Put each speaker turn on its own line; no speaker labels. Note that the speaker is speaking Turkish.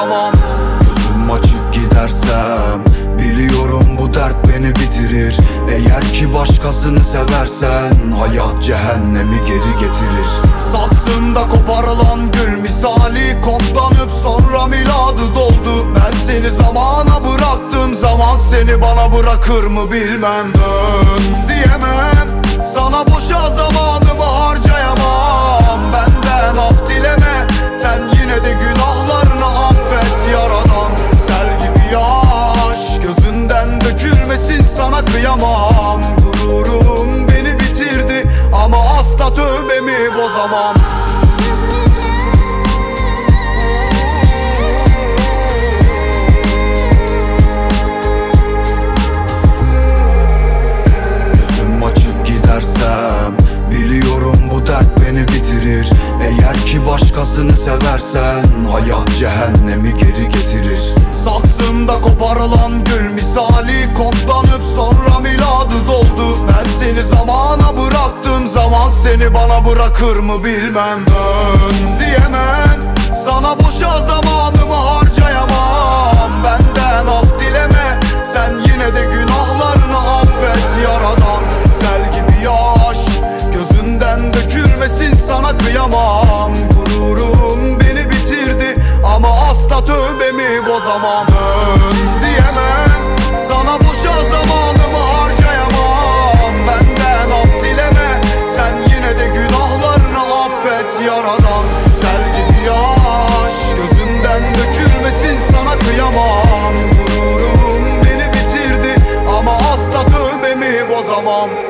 bozamam. Gözüm açık gidersem biliyorum bu dert beni bitirir. Eğer ki başkasını seversen hayat cehennemi geri getirir. Saksında koparılan gül misali koklanıp sonra miladı doldu. Ben seni zamana bıraktım, zaman seni bana bırakır mı bilmem. Dön diyemem sana, boşa zamanımı harcayamam. Benden af dileme, sen yine de günahlarını affet yaradan. Sel gibi yaş gözünden dökülmesin, sana kıyamam. Gururum beni bitirdi ama asla tövbemi bozamam. Biliyorum bu dert beni bitirir. Eğer ki başkasını seversen hayat cehennemi geri getirir. Saksında koparılan gül misali koklanıp sonra miladı doldu. Ben seni zamana bıraktım, zaman seni bana bırakır mı bilmem. Dön diyemem sana, boşa zamanımı harcayamam. Benden af dileme, sen yine de günahlarını affet yaradan. Sel gibi yaş gözünden dökülmesin, sana kıyamam. Gururum beni bitirdi ama asla tövbemi bozamam. Dön diyemem sana, boşa zamanımı harcayamam. Benden af dileme, sen yine de günahlarını affet yaradan. Sel gibi yaş gözünden dökülmesin, sana kıyamam. Gururum beni bitirdi ama asla tövbemi bozamam.